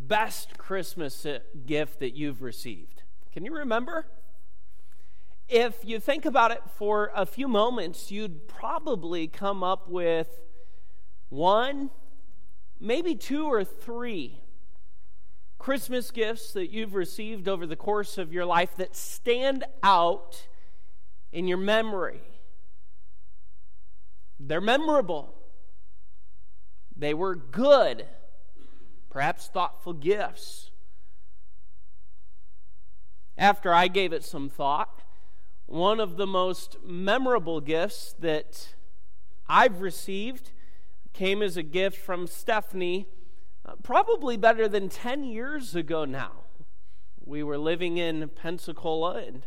best Christmas gift that you've received? Can you remember? If you think about it for a few moments, you'd probably come up with one, maybe two or three Christmas gifts that you've received over the course of your life that stand out in your memory. They're memorable. They were good, perhaps thoughtful gifts. After I gave it some thought, one of the most memorable gifts that I've received came as a gift from Stephanie, probably better than 10 years ago now. We were living in Pensacola, and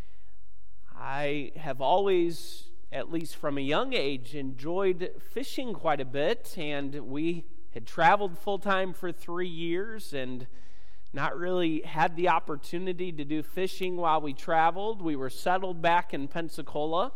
I have always, at least from a young age, enjoyed fishing quite a bit, and we had traveled full-time for 3 years and not really had the opportunity to do fishing while we traveled. We were settled back in Pensacola.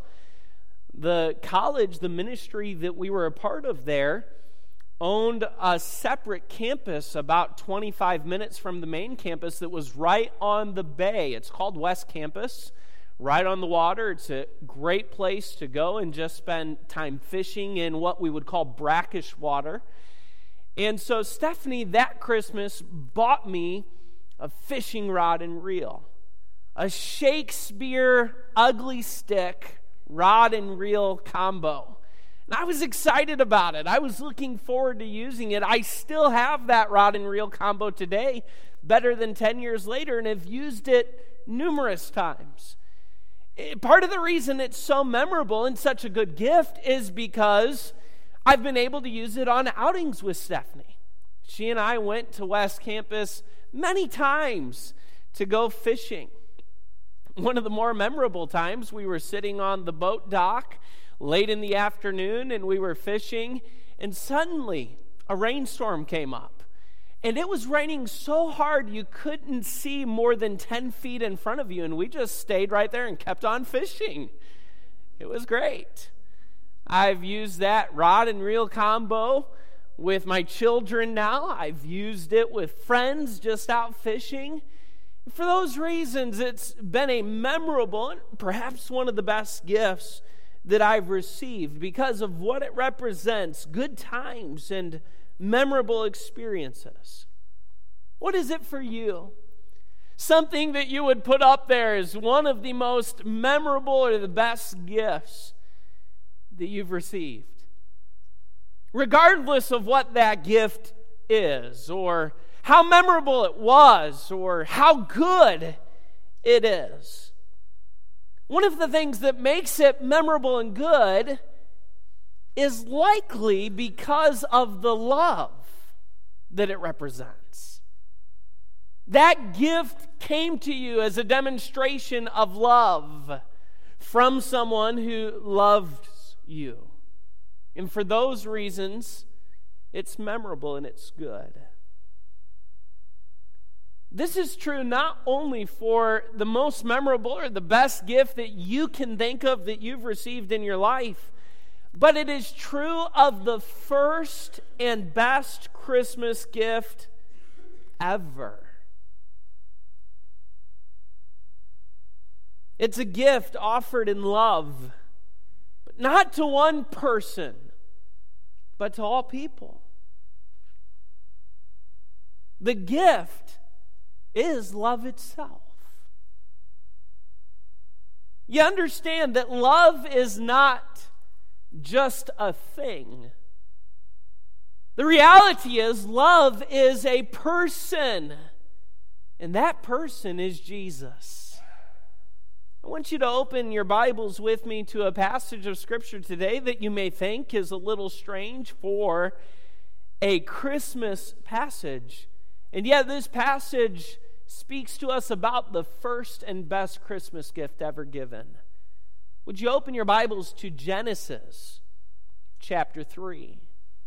The college, the ministry that we were a part of there, owned a separate campus about 25 minutes from the main campus that was right on the bay. It's called West Campus, right on the water. It's a great place to go and just spend time fishing in what we would call brackish water. And so Stephanie, that Christmas, bought me a fishing rod and reel, a Shakespeare ugly stick rod and reel combo. And I was excited about it. I was looking forward to using it. I still have that rod and reel combo today, better than 10 years later, and have used it numerous times. Part of the reason it's so memorable and such a good gift is because I've been able to use it on outings with Stephanie. She and I went to West Campus many times to go fishing. One of the more memorable times, we were sitting on the boat dock late in the afternoon, and we were fishing, and suddenly a rainstorm came up. And it was raining so hard you couldn't see more than 10 feet in front of you, and we just stayed right there and kept on fishing. It was great. I've used that rod and reel combo with my children now. I've used it with friends just out fishing. For those reasons, it's been a memorable and perhaps one of the best gifts that I've received because of what it represents, good times and memorable experiences. What is it for you? Something that you would put up there as one of the most memorable or the best gifts that you've received. Regardless of what that gift is, or how memorable it was, or how good it is. One of the things that makes it memorable and good is likely because of the love that it represents. That gift came to you as a demonstration of love from someone who loves you. And for those reasons, it's memorable and it's good. This is true not only for the most memorable or the best gift that you can think of that you've received in your life, but it is true of the first and best Christmas gift ever. It's a gift offered in love, but not to one person, but to all people. The gift is love itself. You understand that love is not just a thing. The reality is love is a person, and that person is Jesus. I want you to open your Bibles with me to a passage of Scripture today that you may think is a little strange for a Christmas passage. And yet this passage speaks to us about the first and best Christmas gift ever given. Would you open your Bibles to Genesis chapter 3?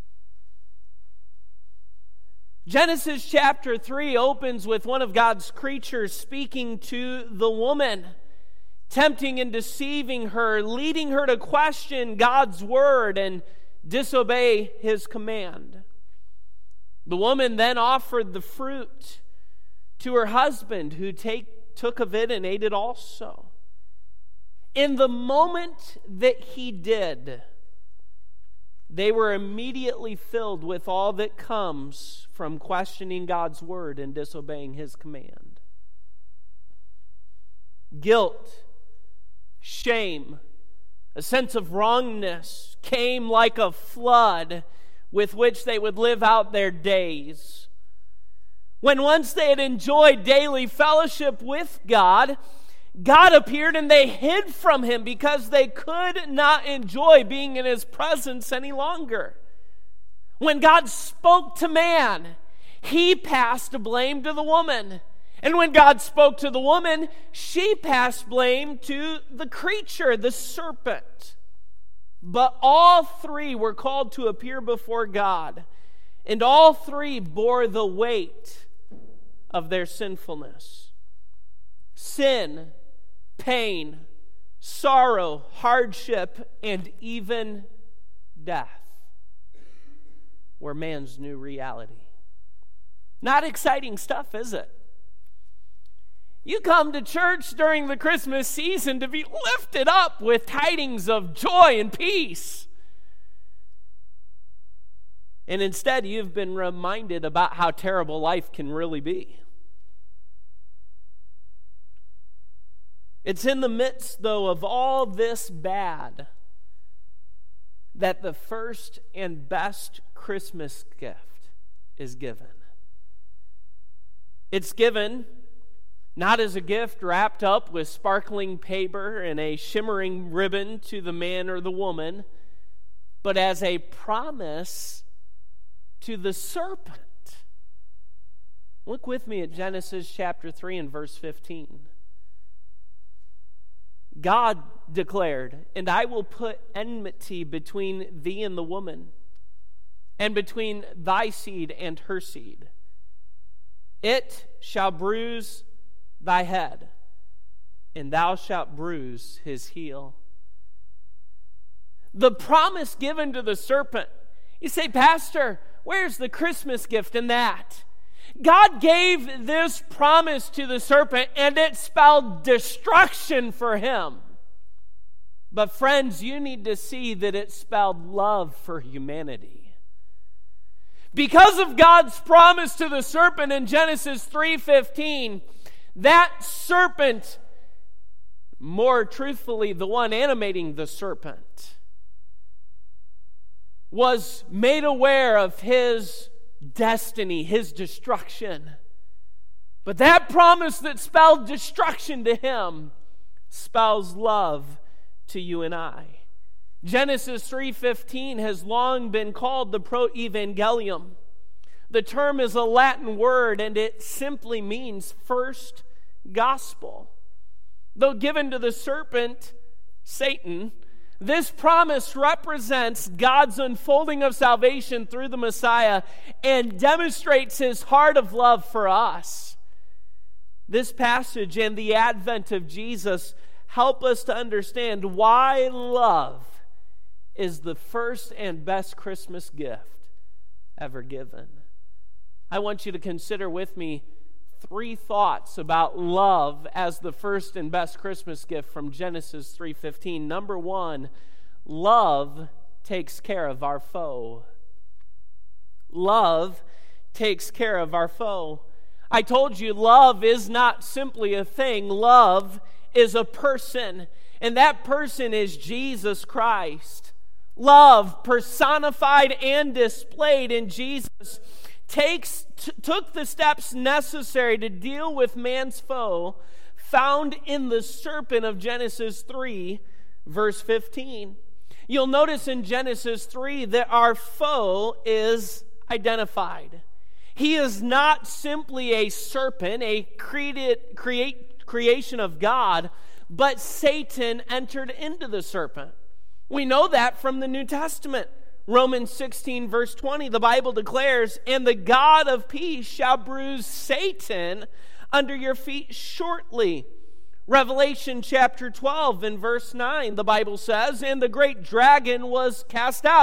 Genesis chapter 3 opens with one of God's creatures speaking to the woman, tempting and deceiving her, leading her to question God's word and disobey His command. The woman then offered the fruit to her husband, who took of it and ate it also. In the moment that he did, they were immediately filled with all that comes from questioning God's word and disobeying his command. Guilt, shame, a sense of wrongness came like a flood with which they would live out their days. When once they had enjoyed daily fellowship with God, God appeared and they hid from him because they could not enjoy being in his presence any longer. When God spoke to man, he passed blame to the woman. And when God spoke to the woman, she passed blame to the creature, the serpent. But all three were called to appear before God, and all three bore the weight of their sinfulness. Sin, pain, sorrow, hardship, and even death were man's new reality. Not exciting stuff, is it? You come to church during the Christmas season to be lifted up with tidings of joy and peace. And instead, you've been reminded about how terrible life can really be. It's in the midst, though, of all this bad that the first and best Christmas gift is given. It's given not as a gift wrapped up with sparkling paper and a shimmering ribbon to the man or the woman, but as a promise to the serpent. Look with me at Genesis chapter 3 and verse 15. God declared, "And I will put enmity between thee and the woman, and between thy seed and her seed. It shall bruise thy head, and thou shalt bruise his heel." The promise given to the serpent. You say, "Pastor, where's the Christmas gift in that?" God gave this promise to the serpent, and it spelled destruction for him. But friends, you need to see that it spelled love for humanity. Because of God's promise to the serpent in Genesis 3:15, that serpent, more truthfully, the one animating the serpent, was made aware of his destiny, his destruction. But that promise that spelled destruction to him spells love to you and I. Genesis 3:15 has long been called the proevangelium. The term is a Latin word, and it simply means first gospel. Though given to the serpent, Satan, this promise represents God's unfolding of salvation through the Messiah and demonstrates his heart of love for us. This passage and the advent of Jesus help us to understand why love is the first and best Christmas gift ever given. I want you to consider with me 3 thoughts about love as the first and best Christmas gift from Genesis 3:15. Number 1, love takes care of our foe. Love takes care of our foe. I told you love is not simply a thing. Love is a person, and that person is Jesus Christ. Love, personified and displayed in Jesus, took the steps necessary to deal with man's foe found in the serpent of Genesis 3, verse 15. You'll notice in Genesis 3 that our foe is identified. He is not simply a serpent, a creation of God, but Satan entered into the serpent. We know that from the New Testament. Romans 16, verse 20, the Bible declares, "And the God of peace shall bruise Satan under your feet shortly." Revelation chapter 12 and verse 9, the Bible says, "And the great dragon was cast out,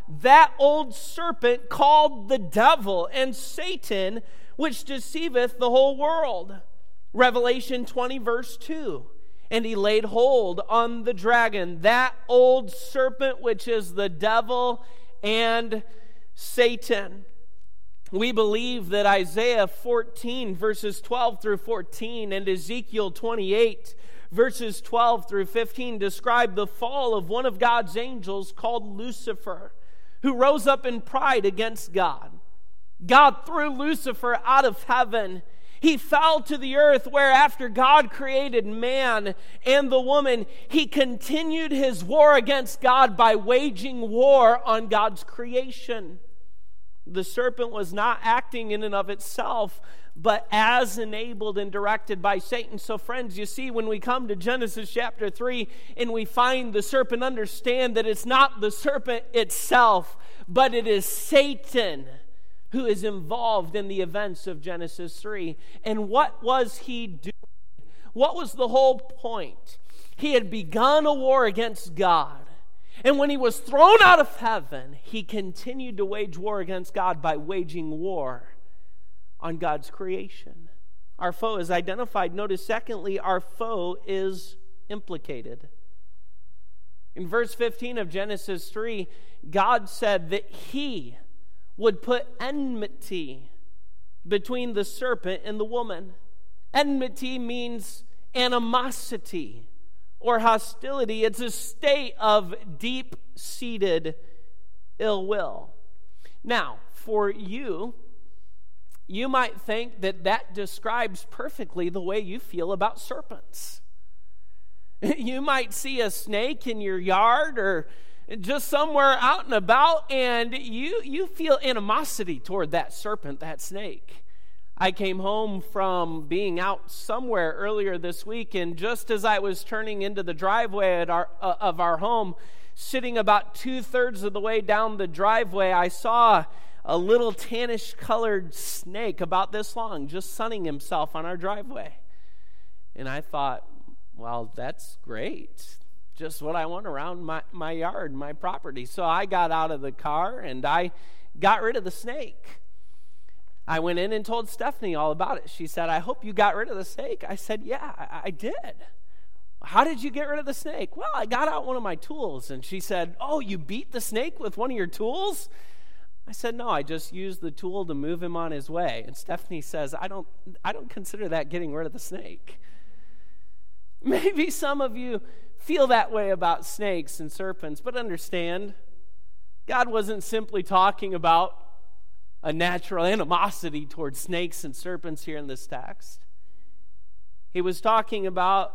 that old serpent called the devil and Satan, which deceiveth the whole world. Revelation 20, verse 2. And he laid hold on the dragon, that old serpent, which is the devil and Satan. We believe that Isaiah 14, verses 12 through 14, and Ezekiel 28, verses 12 through 15, describe the fall of one of God's angels called Lucifer, who rose up in pride against God. God threw Lucifer out of heaven. He fell to the earth, where after God created man and the woman, he continued his war against God by waging war on God's creation. The serpent was not acting in and of itself, but as enabled and directed by Satan. So friends, you see, when we come to Genesis chapter 3 and we find the serpent, understand that it's not the serpent itself, but it is Satan who is involved in the events of Genesis 3. And what was he doing? What was the whole point? He had begun a war against God. And when he was thrown out of heaven, he continued to wage war against God by waging war on God's creation. Our foe is identified. Notice, secondly, our foe is implicated. In verse 15 of Genesis 3, God said that he would put enmity between the serpent and the woman. Enmity means animosity or hostility. It's a state of deep-seated ill will. Now, for you might think that that describes perfectly the way you feel about serpents. You might see a snake in your yard or just somewhere out and about, and you feel animosity toward that serpent, that snake. I came home from being out somewhere earlier this week, and just as I was turning into the driveway of our home, sitting about 2/3 of the way down the driveway, I saw a little tannish-colored snake about this long just sunning himself on our driveway. And I thought, well, that's great. Just what I want around my yard, my property. So I got out of the car, and I got rid of the snake. I went in and told Stephanie all about it. She said, I hope you got rid of the snake. I said, yeah, I did. How did you get rid of the snake? Well, I got out one of my tools. And she said, oh, you beat the snake with one of your tools? I said, no, I just used the tool to move him on his way. And Stephanie says, I don't consider that getting rid of the snake. Maybe some of you feel that way about snakes and serpents, but understand, God wasn't simply talking about a natural animosity towards snakes and serpents here in this text. He was talking about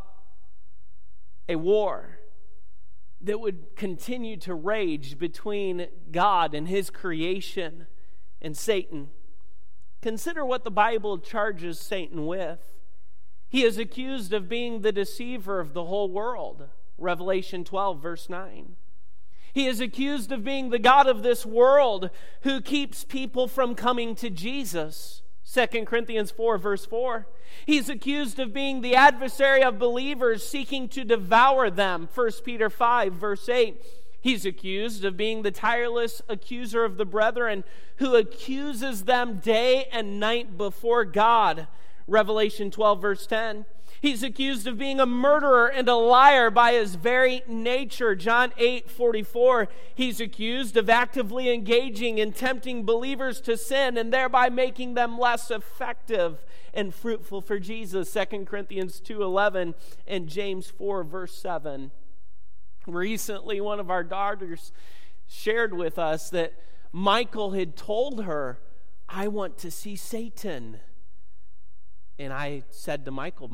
a war that would continue to rage between God and his creation and Satan. Consider what the Bible charges Satan with. He is accused of being the deceiver of the whole world. Revelation 12, verse 9. He is accused of being the god of this world who keeps people from coming to Jesus. 2 Corinthians 4, verse 4. He's accused of being the adversary of believers seeking to devour them. 1 Peter 5, verse 8. He's accused of being the tireless accuser of the brethren who accuses them day and night before God. Revelation 12, verse 10. He's accused of being a murderer and a liar by his very nature. John 8, 44. He's accused of actively engaging in tempting believers to sin and thereby making them less effective and fruitful for Jesus. 2 Corinthians 2, 11 and James 4, verse 7. Recently, one of our daughters shared with us that Michael had told her, I want to see Satan. And I said to Michael,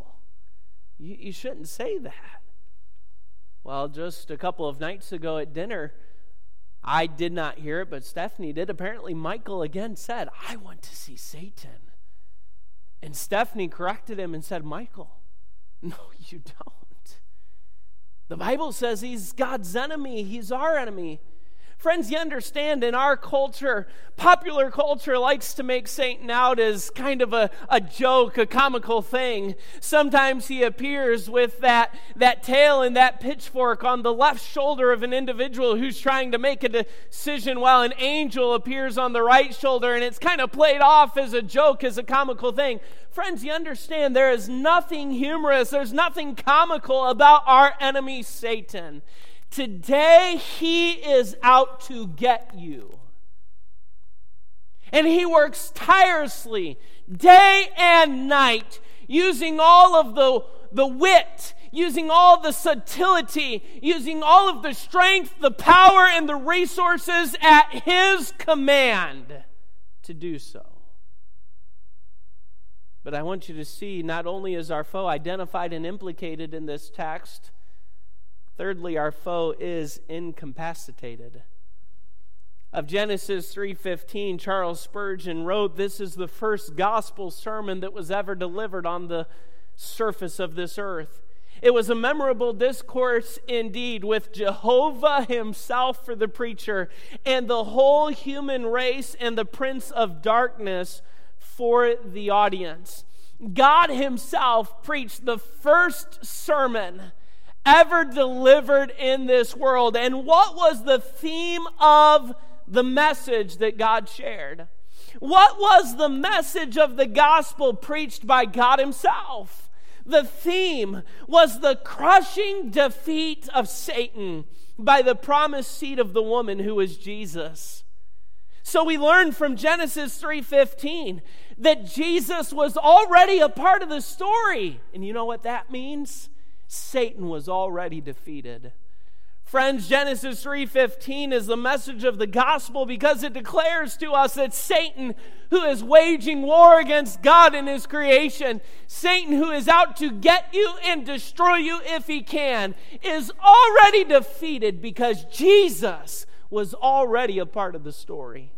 you shouldn't say that. Well, just a couple of nights ago at dinner, I did not hear it, but Stephanie did. Apparently, Michael again said, I want to see Satan. And Stephanie corrected him and said, Michael, no, you don't. The Bible says he's God's enemy. He's our enemy. Friends, you understand, in our culture, popular culture likes to make Satan out as kind of a joke, a comical thing. Sometimes he appears with that tail and that pitchfork on the left shoulder of an individual who's trying to make a decision, while an angel appears on the right shoulder, and it's kind of played off as a joke, as a comical thing. Friends, you understand, there is nothing humorous, there's nothing comical about our enemy Satan. Today, he is out to get you. And he works tirelessly, day and night, using all of the wit, using all the subtlety, using all of the strength, the power, and the resources at his command to do so. But I want you to see, not only is our foe identified and implicated in this text, thirdly, our foe is incapacitated. Of Genesis 3:15, Charles Spurgeon wrote, "This is the first gospel sermon that was ever delivered on the surface of this earth. It was a memorable discourse indeed, with Jehovah himself for the preacher and the whole human race and the prince of darkness for the audience." God himself preached the first sermon ever delivered in this world. And what was the theme of the message that God shared? What was the message of the gospel preached by God himself? The theme was the crushing defeat of Satan by the promised seed of the woman, who is Jesus. So we learn from Genesis 3:15 that Jesus was already a part of the story. And you know what that means? Satan was already defeated. Friends, Genesis 3:15 is the message of the gospel because it declares to us that Satan, who is waging war against God and his creation, Satan, who is out to get you and destroy you if he can, is already defeated because Jesus was already a part of the story.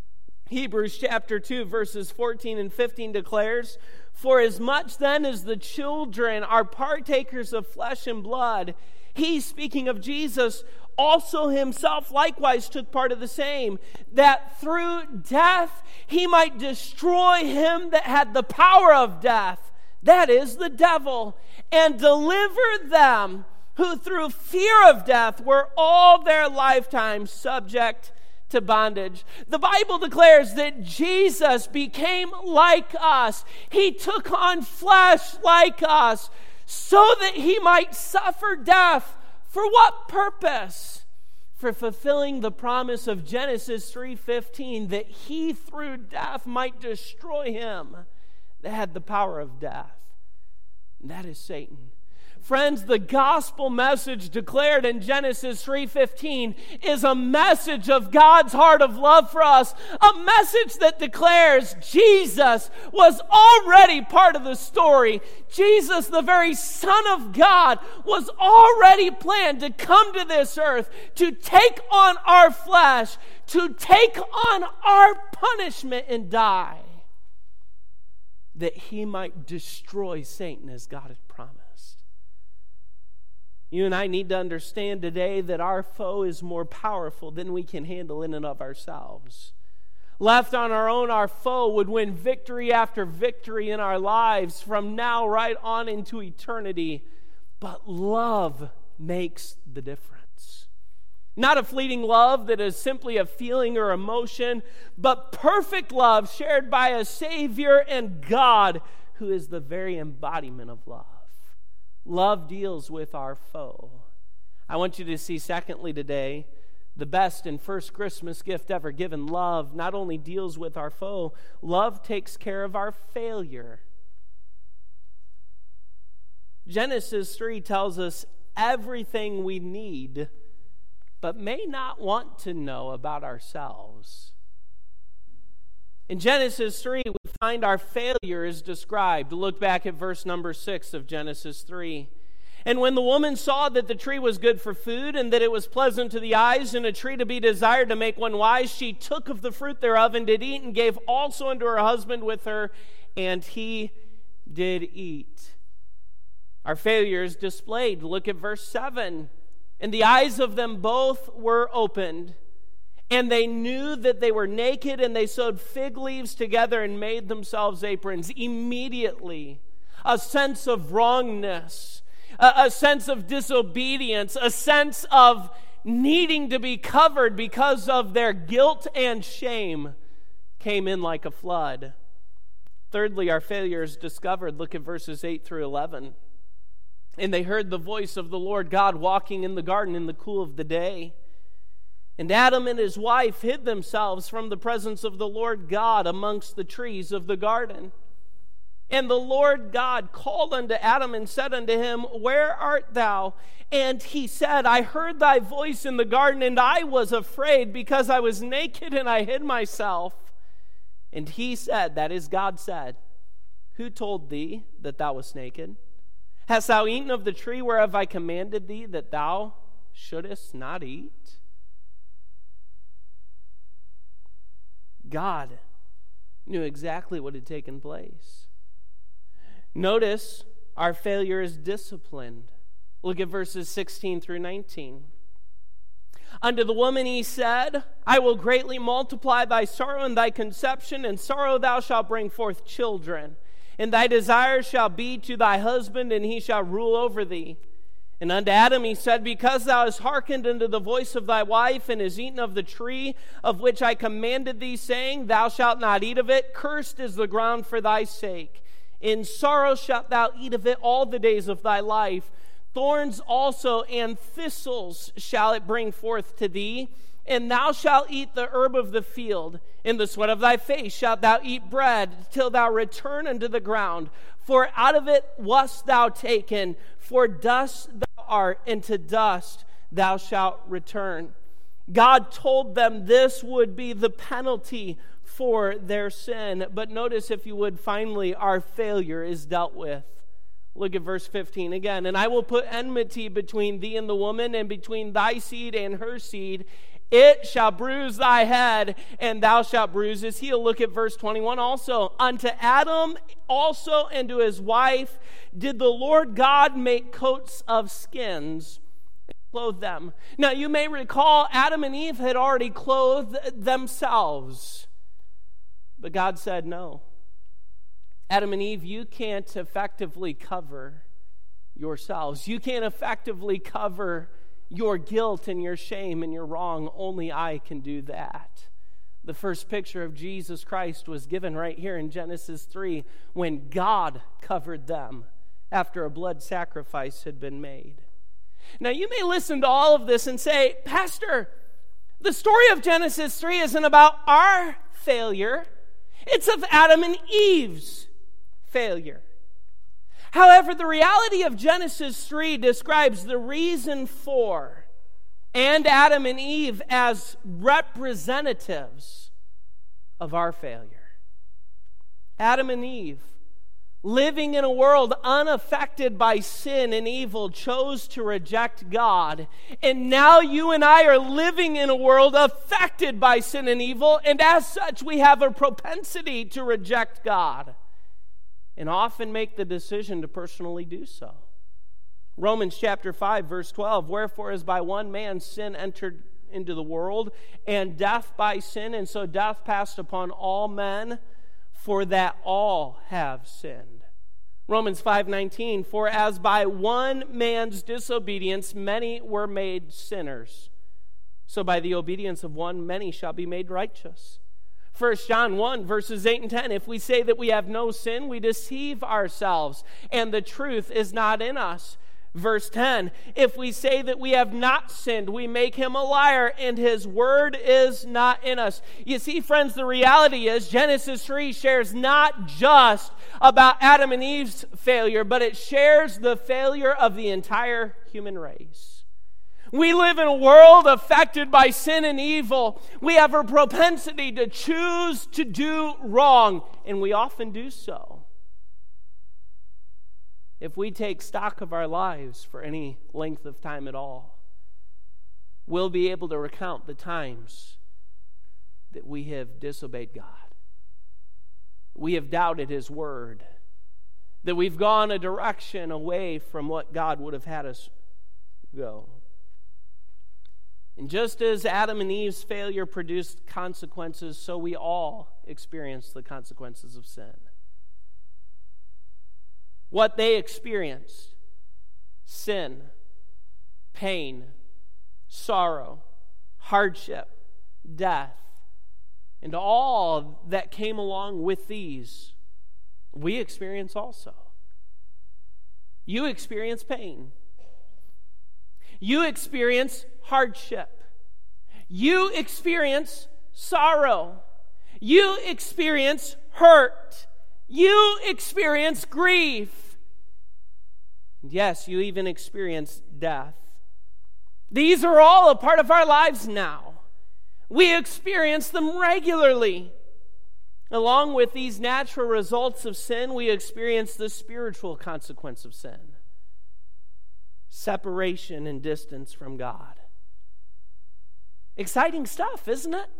Hebrews chapter 2, verses 14 and 15 declares, "For as much then as the children are partakers of flesh and blood, he," speaking of Jesus, "also himself likewise took part of the same, that through death he might destroy him that had the power of death, that is, the devil, and deliver them who through fear of death were all their lifetime subject to bondage." The Bible declares that Jesus became like us. He took on flesh like us so that he might suffer death. For what purpose? For fulfilling the promise of Genesis 3:15 that he through death might destroy him that had the power of death. And that is Satan. Friends, the gospel message declared in Genesis 3:15 is a message of God's heart of love for us, a message that declares Jesus was already part of the story. Jesus, the very Son of God, was already planned to come to this earth, to take on our flesh, to take on our punishment and die, that he might destroy Satan as God had promised. You and I need to understand today that our foe is more powerful than we can handle in and of ourselves. Left on our own, our foe would win victory after victory in our lives from now right on into eternity. But love makes the difference. Not a fleeting love that is simply a feeling or emotion, but perfect love shared by a Savior and God who is the very embodiment of love. Love deals with our foe. I want you to see, secondly, today, the best and first Christmas gift ever given. Love not only deals with our foe, love takes care of our failure. Genesis 3 tells us everything we need, but may not want to know about ourselves. In Genesis 3, we find our failure is described. Look back at verse number 6 of Genesis 3. "And when the woman saw that the tree was good for food, and that it was pleasant to the eyes, and a tree to be desired to make one wise, she took of the fruit thereof, and did eat, and gave also unto her husband with her, and he did eat." Our failure is displayed. Look at verse 7. "And the eyes of them both were opened, And they knew that they were naked, and they sewed fig leaves together and made themselves aprons. Immediately, a sense of wrongness, a sense of disobedience, a sense of needing to be covered because of their guilt and shame came in like a flood. Thirdly, our failure is discovered. Look at verses 8 through 11. And they heard the voice of the Lord God walking in the garden in the cool of the day. And Adam and his wife hid themselves from the presence of the Lord God amongst the trees of the garden. And the Lord God called unto Adam and said unto him, Where art thou? And he said, I heard thy voice in the garden, and I was afraid, because I was naked and I hid myself. And he said, that is, God said, Who told thee that thou wast naked? Hast thou eaten of the tree whereof I commanded thee that thou shouldest not eat? God knew exactly what had taken place. Notice our failure is disciplined. Look at verses 16 through 19. Unto the woman he said, I will greatly multiply thy sorrow and thy conception, and sorrow thou shalt bring forth children. And thy desire shall be to thy husband, and he shall rule over thee. And unto Adam he said, Because thou hast hearkened unto the voice of thy wife, and hast eaten of the tree of which I commanded thee, saying, Thou shalt not eat of it, cursed is the ground for thy sake. In sorrow shalt thou eat of it all the days of thy life. Thorns also and thistles shall it bring forth to thee, and thou shalt eat the herb of the field. In the sweat of thy face shalt thou eat bread, till thou return unto the ground. For out of it wast thou taken, for dust thou art, and to dust thou shalt return. God told them this would be the penalty for their sin. But notice, if you would, finally, our failure is dealt with. Look at verse 15 again. And I will put enmity between thee and the woman, and between thy seed and her seed. It shall bruise thy head, and thou shalt bruise his heel. Look at verse 21 also. Unto Adam also and to his wife did the Lord God make coats of skins and clothe them. Now you may recall Adam and Eve had already clothed themselves. But God said no. Adam and Eve, you can't effectively cover yourselves. You can't effectively cover your guilt and your shame and your wrong. Only I can do that. The first picture of Jesus Christ was given right here in Genesis 3, when God covered them after a blood sacrifice had been made. Now you may listen to all of this and say, Pastor, the story of Genesis 3 isn't about our failure. It's of Adam and Eve's failure. However, the reality of Genesis 3 describes the reason for and Adam and Eve as representatives of our failure. Adam and Eve, living in a world unaffected by sin and evil, chose to reject God. And now you and I are living in a world affected by sin and evil, and as such we have a propensity to reject God, and often make the decision to personally do so. Romans chapter 5, verse 12, Wherefore as by one man sin entered into the world, and death by sin, and so death passed upon all men, for that all have sinned. Romans 5:19, For as by one man's disobedience many were made sinners, so by the obedience of one many shall be made righteous. 1 John 1, verses 8 and 10, If we say that we have no sin, we deceive ourselves, and the truth is not in us. Verse 10, If we say that we have not sinned, we make him a liar, and his word is not in us. You see, friends, the reality is Genesis 3 shares not just about Adam and Eve's failure, but it shares the failure of the entire human race. We live in a world affected by sin and evil. We have a propensity to choose to do wrong, and we often do so. If we take stock of our lives for any length of time at all, we'll be able to recount the times that we have disobeyed God. We have doubted His word, that we've gone a direction away from what God would have had us go. And just as Adam and Eve's failure produced consequences, so we all experience the consequences of sin. What they experienced, sin, pain, sorrow, hardship, death, and all that came along with these, we experience also. You experience pain. You experience hardship. You experience sorrow. You experience hurt. You experience grief. And yes, you even experience death. These are all a part of our lives now. We experience them regularly. Along with these natural results of sin, we experience the spiritual consequence of sin. Separation and distance from God. Exciting stuff, isn't it?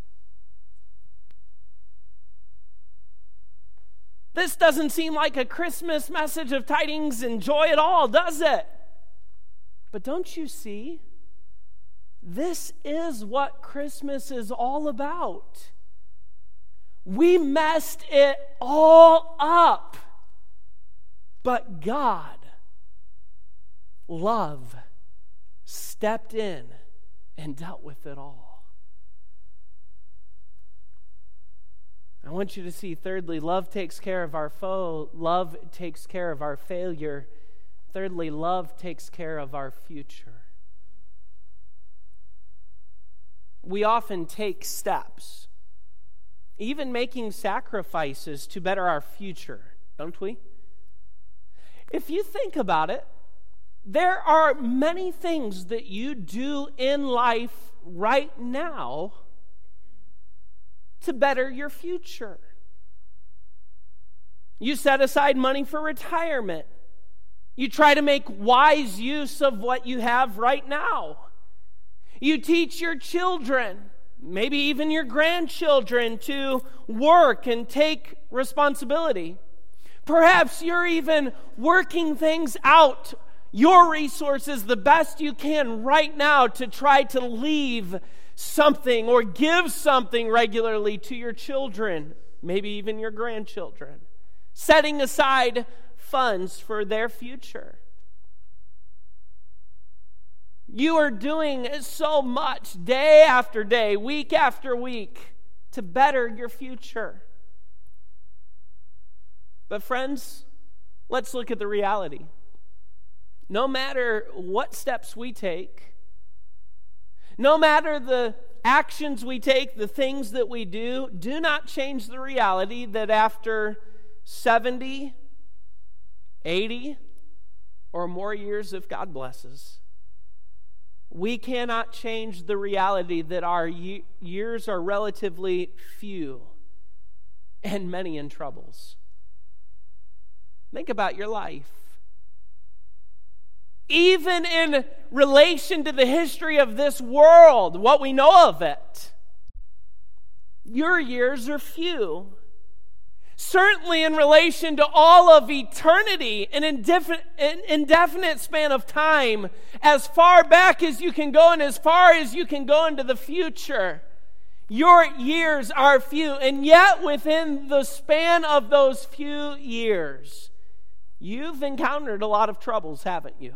This doesn't seem like a Christmas message of tidings and joy at all, does it? But don't you see? This is what Christmas is all about. We messed it all up. But God, love, stepped in and dealt with it all. I want you to see, thirdly, love takes care of our foe. Love takes care of our failure. Thirdly, love takes care of our future. We often take steps, even making sacrifices to better our future, don't we? If you think about it, there are many things that you do in life right now to better your future. You set aside money for retirement. You try to make wise use of what you have right now. You teach your children, maybe even your grandchildren, to work and take responsibility. Perhaps you're even working things out, your resources, the best you can right now to try to leave something or give something regularly to your children, maybe even your grandchildren. Setting aside funds for their future. You are doing so much day after day, week after week, to better your future. But friends, let's look at the reality. No matter what steps we take, no matter the actions we take, the things that we do not change the reality that after 70, 80, or more years, if God blesses, we cannot change the reality that our years are relatively few and many in troubles. Think about your life. Even in relation to the history of this world, what we know of it, your years are few. Certainly in relation to all of eternity, an indefinite span of time, as far back as you can go and as far as you can go into the future, your years are few. And yet within the span of those few years, you've encountered a lot of troubles, haven't you?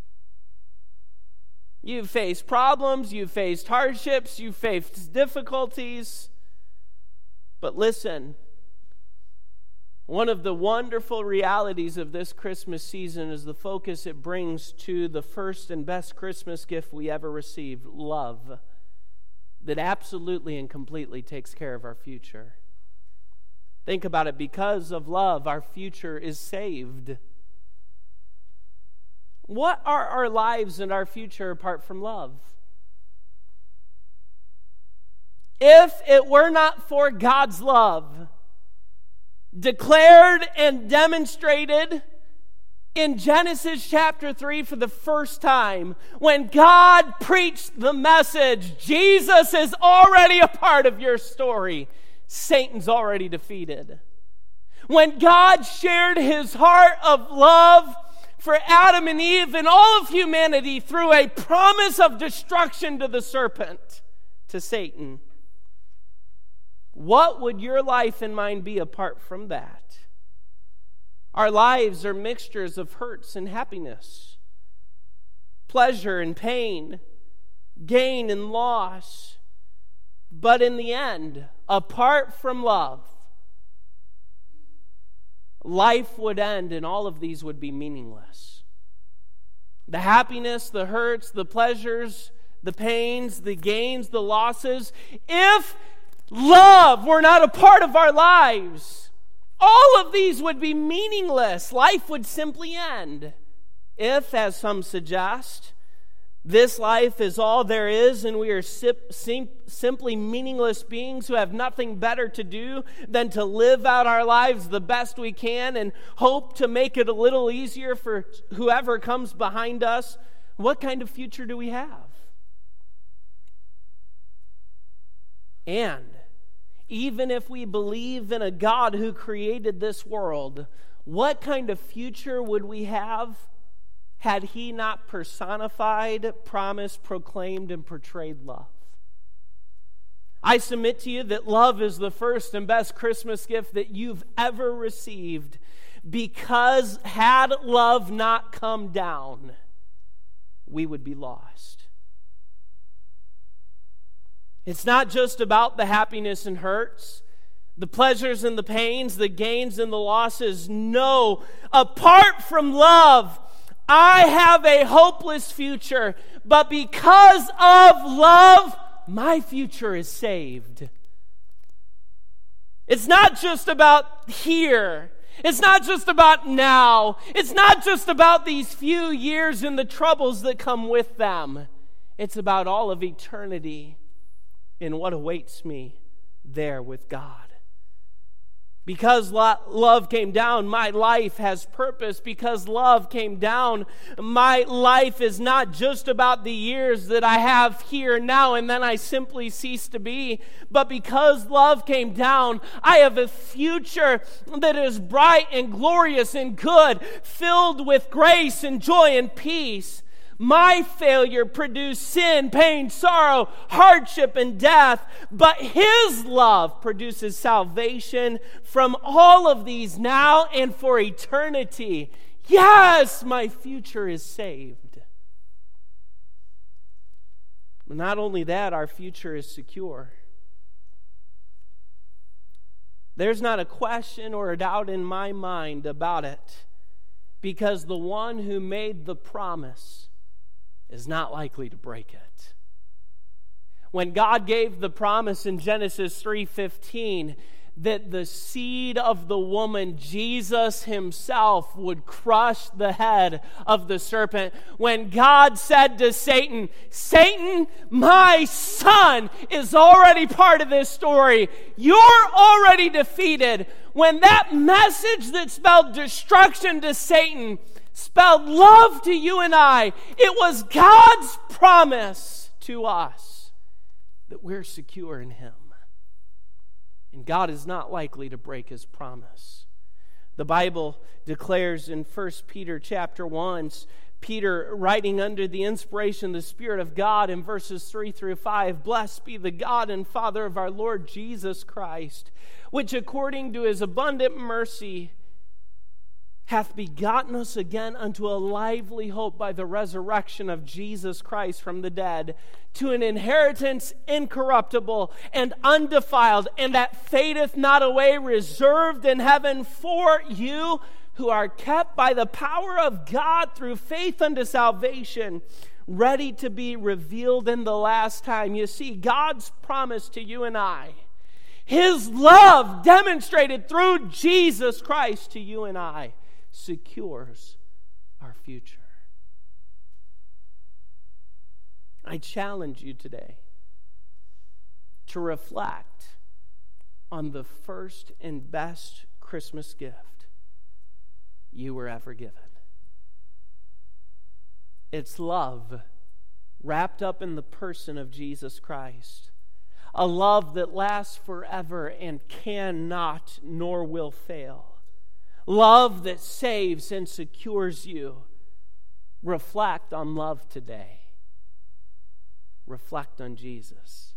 You've faced problems, you've faced hardships, you've faced difficulties. But listen, one of the wonderful realities of this Christmas season is the focus it brings to the first and best Christmas gift we ever received, love, that absolutely and completely takes care of our future. Think about it. Because of love, our future is saved. What are our lives and our future apart from love? If it were not for God's love, declared and demonstrated in Genesis chapter 3 for the first time, when God preached the message, Jesus is already a part of your story. Satan's already defeated. When God shared his heart of love for Adam and Eve and all of humanity through a promise of destruction to the serpent, to Satan. What would your life and mine be apart from that? Our lives are mixtures of hurts and happiness, pleasure and pain, gain and loss. But in the end, apart from love, life would end and all of these would be meaningless. The happiness, the hurts, the pleasures, the pains, the gains, the losses. If love were not a part of our lives, all of these would be meaningless. Life would simply end. If, as some suggest, this life is all there is and we are simply meaningless beings who have nothing better to do than to live out our lives the best we can and hope to make it a little easier for whoever comes behind us, what kind of future do we have? And even if we believe in a God who created this world, what kind of future would we have had he not personified, promised, proclaimed, and portrayed love? I submit to you that love is the first and best Christmas gift that you've ever received, because had love not come down, we would be lost. It's not just about the happiness and hurts, the pleasures and the pains, the gains and the losses. No, apart from love, I have a hopeless future, but because of love, my future is saved. It's not just about here. It's not just about now. It's not just about these few years and the troubles that come with them. It's about all of eternity and what awaits me there with God. Because love came down, my life has purpose. Because love came down, my life is not just about the years that I have here now and then I simply cease to be. But because love came down, I have a future that is bright and glorious and good, filled with grace and joy and peace. My failure produced sin, pain, sorrow, hardship, and death. But His love produces salvation from all of these now and for eternity. Yes, my future is saved. Not only that, our future is secure. There's not a question or a doubt in my mind about it, because the one who made the promise is not likely to break it. When God gave the promise in Genesis 3:15 that the seed of the woman, Jesus Himself, would crush the head of the serpent, when God said to Satan, "Satan, my son is already part of this story. You're already defeated." When that message that spelled destruction to Satan spelled love to you and I, it was God's promise to us that we're secure in Him. And God is not likely to break His promise. The Bible declares in 1 Peter chapter 1, Peter writing under the inspiration of the Spirit of God in verses 3 through 5, "Blessed be the God and Father of our Lord Jesus Christ, which according to His abundant mercy hath begotten us again unto a lively hope by the resurrection of Jesus Christ from the dead, to an inheritance incorruptible and undefiled, and that fadeth not away, reserved in heaven for you, who are kept by the power of God through faith unto salvation, ready to be revealed in the last time." You see, God's promise to you and I, His love demonstrated through Jesus Christ to you and I, secures our future. I challenge you today to reflect on the first and best Christmas gift you were ever given. It's love wrapped up in the person of Jesus Christ. A love that lasts forever and cannot nor will fail. Love that saves and secures you reflect on love today. Reflect on Jesus.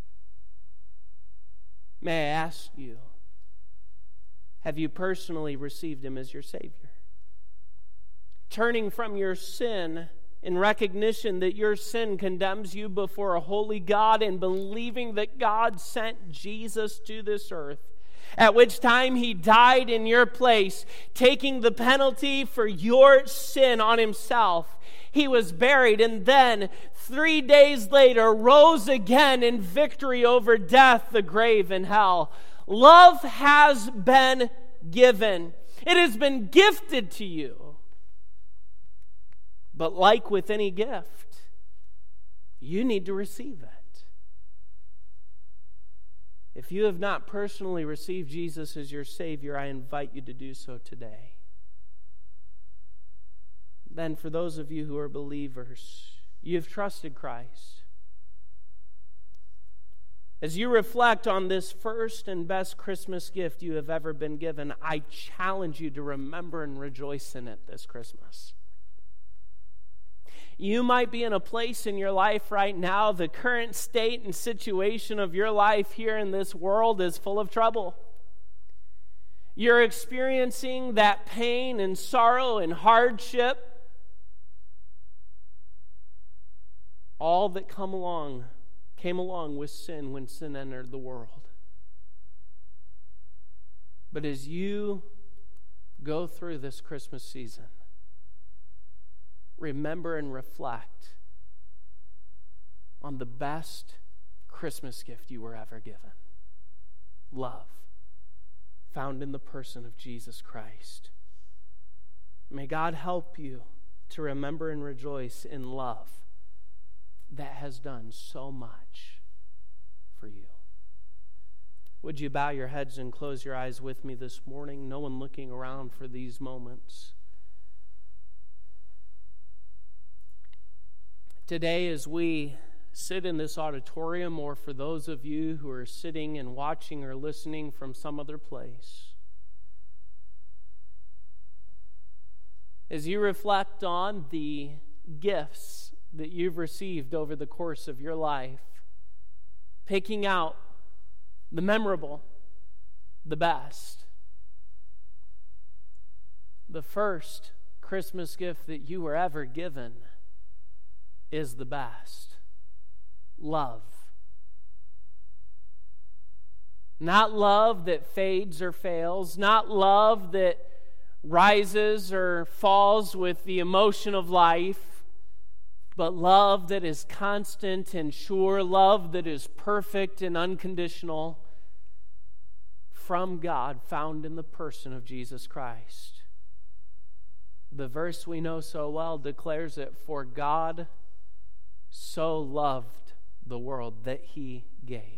May I ask you, have you personally received him as your Savior? Turning from your sin in recognition that your sin condemns you before a holy God, and believing that God sent Jesus to this earth, at which time he died in your place, taking the penalty for your sin on himself. He was buried, and then 3 days later rose again in victory over death, the grave, and hell. Love has been given. It has been gifted to you. But like with any gift, you need to receive it. If you have not personally received Jesus as your Savior, I invite you to do so today. Then for those of you who are believers, you've trusted Christ. As you reflect on this first and best Christmas gift you have ever been given, I challenge you to remember and rejoice in it this Christmas. You might be in a place in your life right now, the current state and situation of your life here in this world is full of trouble. You're experiencing that pain and sorrow and hardship, all that came along with sin when sin entered the world. But as you go through this Christmas season, remember and reflect on the best Christmas gift you were ever given. Love, found in the person of Jesus Christ. May God help you to remember and rejoice in love that has done so much for you. Would you bow your heads and close your eyes with me this morning? No one looking around for these moments. Today, as we sit in this auditorium, or for those of you who are sitting and watching or listening from some other place, as you reflect on the gifts that you've received over the course of your life, picking out the memorable, the best, the first Christmas gift that you were ever given is the best. Love. Not love that fades or fails, not love that rises or falls with the emotion of life, but love that is constant and sure, love that is perfect and unconditional from God, found in the person of Jesus Christ. The verse we know so well declares it, for God so loved the world that he gave.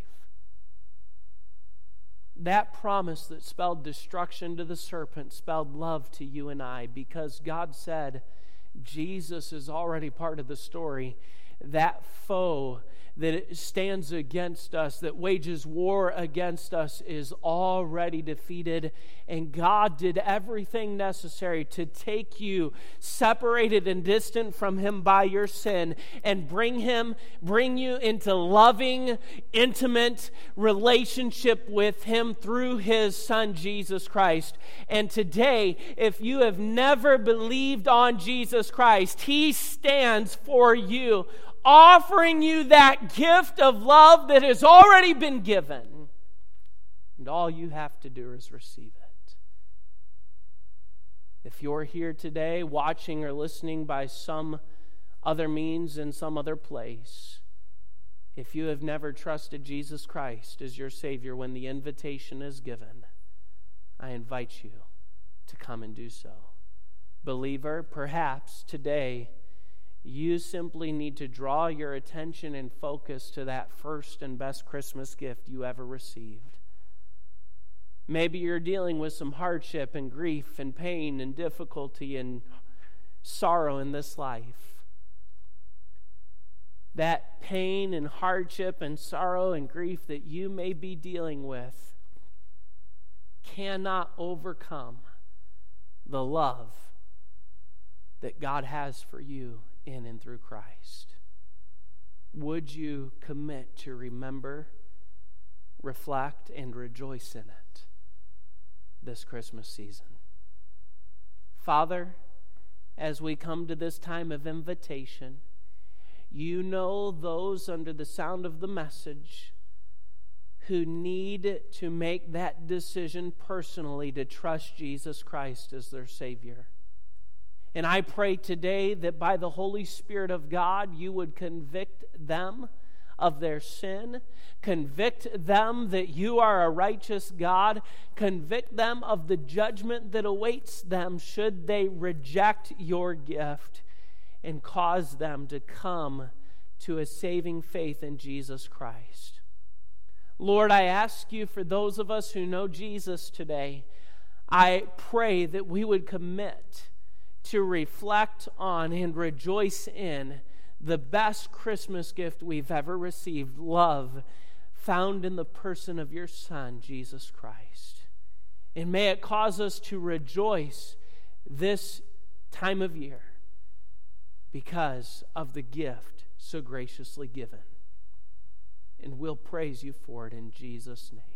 That promise that spelled destruction to the serpent spelled love to you and I, because God said Jesus is already part of the story. That foe that stands against us, that wages war against us, is already defeated. And God did everything necessary to take you, separated and distant from him by your sin, and bring you into loving, intimate relationship with him through his Son, Jesus Christ. And today, if you have never believed on Jesus Christ, he stands for you, offering you that gift of love that has already been given. And all you have to do is receive it. If you're here today watching or listening by some other means in some other place, if you have never trusted Jesus Christ as your Savior when the invitation is given, I invite you to come and do so. Believer, perhaps today you simply need to draw your attention and focus to that first and best Christmas gift you ever received. Maybe you're dealing with some hardship and grief and pain and difficulty and sorrow in this life. That pain and hardship and sorrow and grief that you may be dealing with cannot overcome the love that God has for you in and through Christ. Would you commit to remember, reflect, and rejoice in it this Christmas season? Father, as we come to this time of invitation, you know those under the sound of the message who need to make that decision personally to trust Jesus Christ as their Savior. And I pray today that by the Holy Spirit of God, you would convict them of their sin, convict them that you are a righteous God, convict them of the judgment that awaits them should they reject your gift, and cause them to come to a saving faith in Jesus Christ. Lord, I ask you for those of us who know Jesus today, I pray that we would commit to reflect on and rejoice in the best Christmas gift we've ever received, love found in the person of your Son, Jesus Christ. And may it cause us to rejoice this time of year because of the gift so graciously given. And we'll praise you for it in Jesus' name.